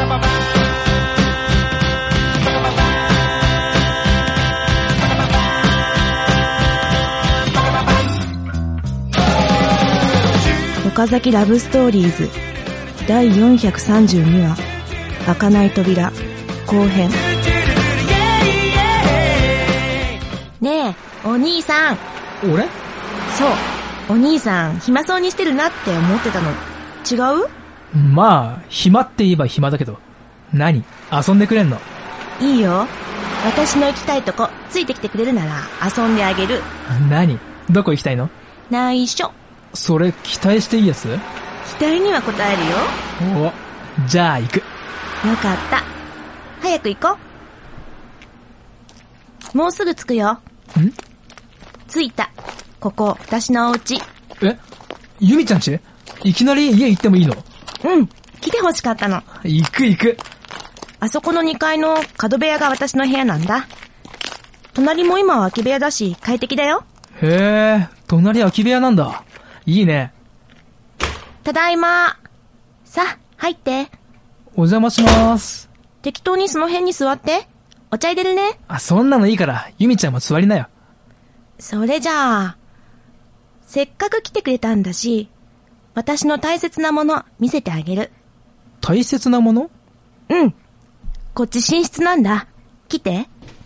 岡崎ラブストーリーズ第432話開かない扉後編。ねえお兄さん。 俺？ そう、お兄さん暇そうにしてるなって思ってたの。違う？ まあ暇って言えば暇だけど。何？遊んでくれんの？ いいよ、私の行きたいとこついてきてくれるなら遊んであげる。 何？どこ行きたいの？ 内緒。それ期待していいやつ？ 期待には応えるよ。 お、じゃあ行く。 よかった、早く行こう。もうすぐ着くよ。 ん？ 着いた。ここ私のお家。 え、ユミちゃん家？いきなり家行ってもいいの？ うん、来て欲しかったの。 行く。 あそこの2階の角部屋が私の部屋なんだ。隣も今は空き部屋だし快適だよ。 へえ、隣空き部屋なんだ。いいね。 ただいま。さあ入って。 お邪魔します。 適当にその辺に座って。お茶入れるね。 そんなのいいからユミちゃんも座りなよ。 それじゃあせっかく来てくれたんだし、私の大切なもの見せてあげる。 大切なもの？ うん、こっち寝室なんだ。来て。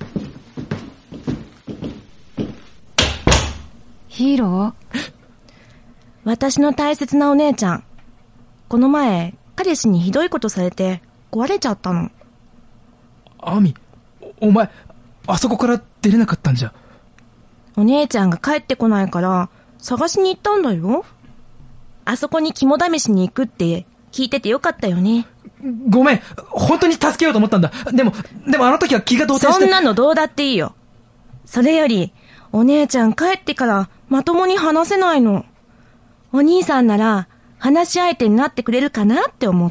ヒーロー？ 私の大切なお姉ちゃん、この前彼氏にひどいことされて壊れちゃったの。 アミ、お前あそこから出れなかったんじゃ。 お姉ちゃんが帰ってこないから探しに行ったんだよ。あそこに肝試しに行くって聞いててよかったよね。 ごめん、本当に助けようと思ったんだ。でもあの時は気が動転して。 そんなのどうだっていいよ。それよりお姉ちゃん帰ってからまともに話せないの。お兄さんなら話し相手になってくれるかなって思って。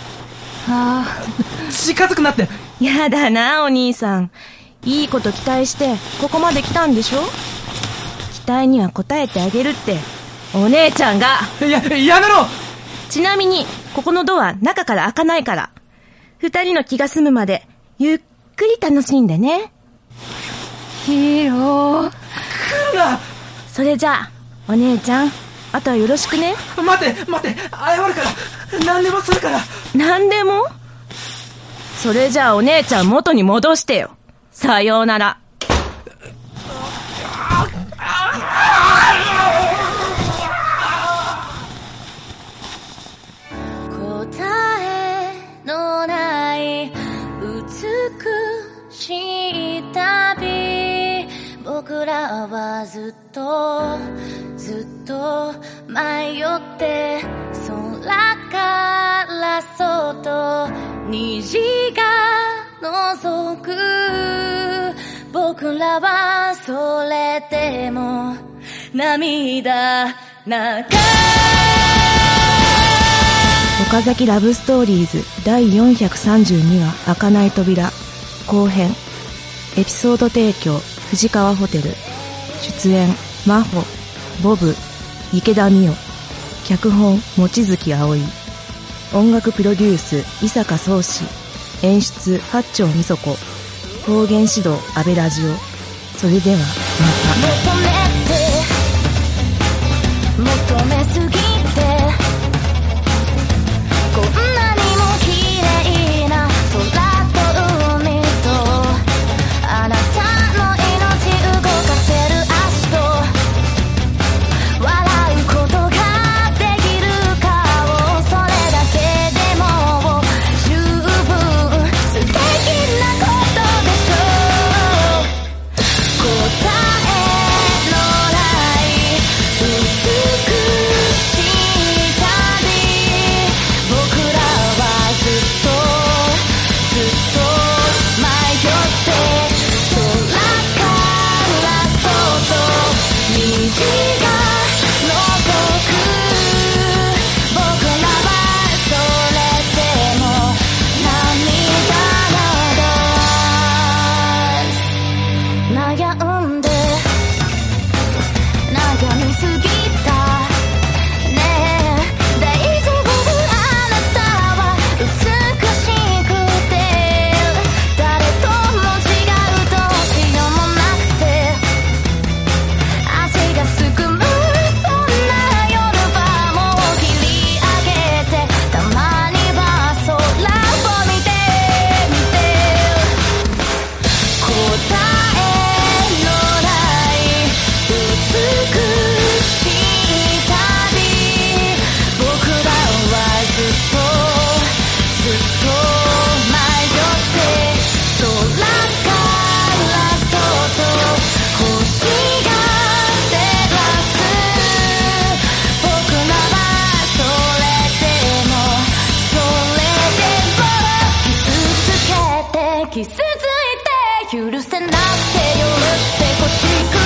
近づくなって。 やだなお兄さん、いいこと期待してここまで来たんでしょ。期待には応えてあげるってお姉ちゃんが。 やめろ。 ちなみにここのドア中から開かないから、二人の気が済むまでゆっくり楽しんでね。 ヒーロー。 来るな。 それじゃあお姉ちゃん、あとはよろしくね。 待って、謝るから。何でもするから。 何でも？それじゃあお姉ちゃん元に戻してよ。さようなら。 答えのない美しい旅、僕らはずっと迷って空からそっと虹が覗く。僕らはそれでも涙流岡崎ラブストーリーズ第432話開かない扉後編。エピソード提供藤川ホテル。出演真帆、ボブ、池田美代。脚本望月葵。音楽プロデュース伊坂壮志。演出八丁美佐子。方言指導安倍ラジオ。それではまた。 求めすぎてこんなにも綺麗な空と海と、あなたの命動かせる足と、笑うことができる顔、それだけでも十分素敵なことでしょう。答えのない美しい傷ついて許せなくて許してほしく